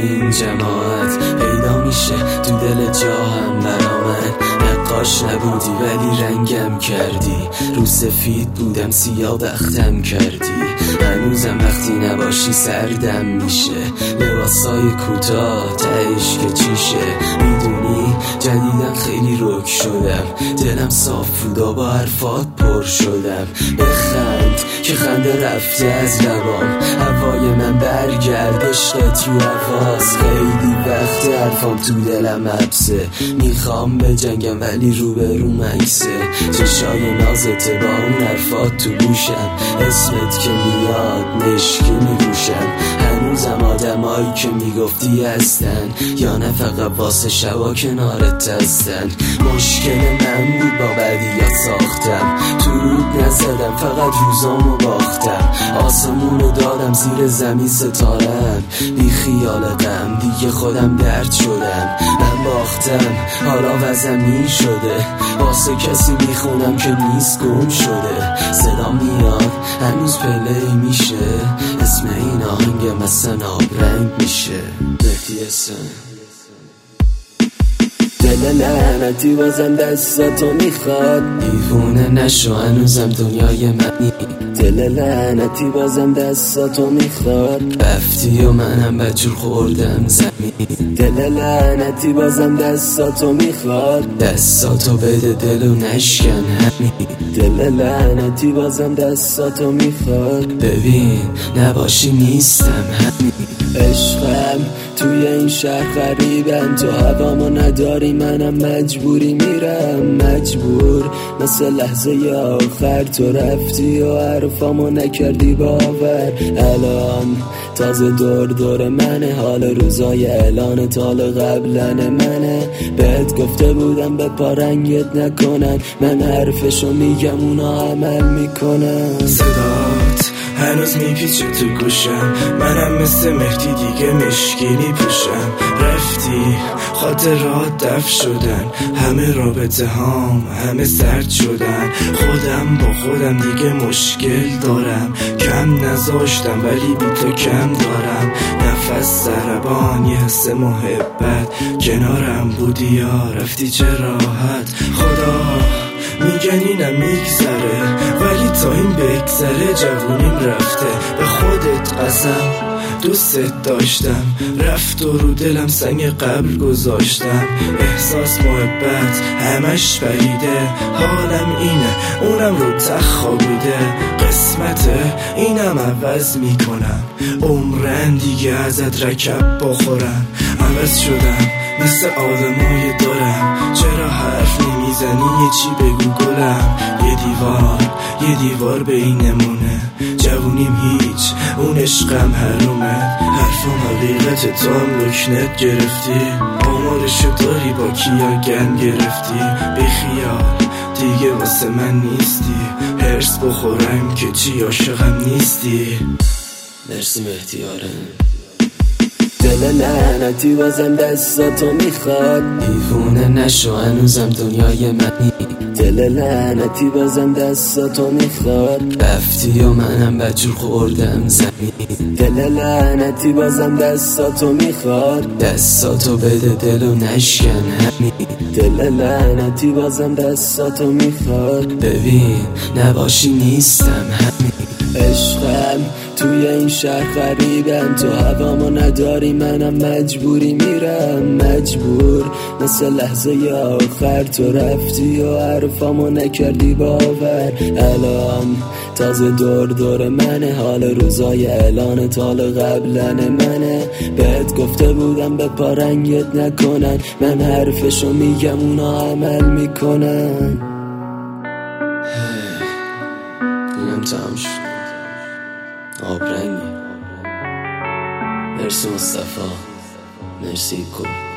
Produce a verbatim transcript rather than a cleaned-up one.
این جماعت پیدا میشه تو دل جا هم برا من. نقاش نبودی ولی رنگم کردی، رو سفید بودم سیاه بختم کردی. هنوزم وقتی نباشی سردم میشه، لباسای کوتاه تهش که چیشه. میدونی جدیدن خیلی رک شدم، دلم صاف بود و با حرفات پر شدم. بخند که خنده رفته از لبام، هوای من برگرد عشقت رو حواس. خیلی وقت حرفام تو دلم حبسه، میخوام به جنگم ولی رو به رو مکسه. چشای نازت با اون حرفات تو گوشم، اسمت که میاد مشکی میگوشم. هنوزم آدمایی که میگفتی هستن، یا نه فقط واسه شبا کنارت هستن. مشکل من بود با بدیات ساختم، تو رود نزدم فقط روزامو باختم. آسمونو دادم زیر زمین ستارم، بی خیال غم دیگه خودم درد شدم. من باختم حالا وزمین شده، واسه کسی میخونم که نیست گم شده. صدا میاد هنوز پلی میشه، اسم این آهنگ مثلا آب رنگ میشه. مهدی حسن. دل لعنتی بازم دستاتو میخواد، دیوونه نشو هنوزم دنیای منی. دل لعنتی بازم دستاتو میخواد، رفتی و منم بجور خوردم زمین. دل لعنتی بازم دستاتو میخواد، دستاتو بده دلو نشکن همین. دل لعنتی بازم دستاتو میخواد، ببین نباشی نیستم همین. عشقم توی این شهر غریبم، تو هوامو نداری منم مجبوری میرم. مجبور مثل لحظه آخر، تو رفتی و حرفامو نکردی باور. الان تازه دور دور منه، حال روزای اعلان تال قبلن منه. بهت گفته بودم به پارنگت نکنن، من حرفشو میگم اونا عمل میکنن. صدات هنوز میپیچه تو گوشم، منم مثل مهدی دیگه مشکینی پوشم. رفتی خاطرات دف شدن، همه رابطه هام همه سرد شدن. خودم با خودم دیگه مشکل دارم، کم نذاشتم ولی بی تو کم دارم. نفس ضربان یه حس محبت، کنارم بودی یا رفتی چه راحت. خدا میگن اینم میگذره، ولی تا این بگذره جوونیم رفته. به خودت قسم دوستت داشتم، رفت و رو دلم سنگ قبر گذاشتم. احساس محبت همش پریده، حالم اینه اونم رو تخ خوابیده. قسمته اینم عوض میکنم، عمرن دیگه ازت رکب بخورم. عوض شدم مثل آدمای دارم، چرا حرف نمیزنی یه چی بگو گلم. یه دیوار یه دیوار بینمونه، جوونیم هیچ اون عشقم حرومه. حرفم حقیقت تو هم لکنت گرفتی، آمارشو داری با کیا گن گرفتی. بخیال دیگه واسه من نیستی، هرس بخورم که چی عاشقم نیستی. مرسی مهدی آرن. دل لعنتی بازم دستاتو میخواد، دیوونه نشو هنوزم دنیای منی. دل لعنتی بازم دستاتو میخواد، رفتی و منم بجور خوردم زمین. دل لعنتی بازم دستاتو میخواد، دستاتو بده دلو نشکن همین. دل لعنتی بازم دستاتو میخواد، ببین نباشی نیستم همین. عشقم توی این شهر غریبم، تو هوامو نداری منم مجبوری میرم. مجبور مثل لحظه آخر، تو رفتی و حرفامو نکردی باور. الان تازه دور دور منه، حال روزای اعلان تال قبلن منه. بهت گفته بودم به پارنگت نکنن، من حرفشو میگم اونا عمل میکنن. اینم تمام شد، آب رنگی. مرسی مصطفی، مرسی کل.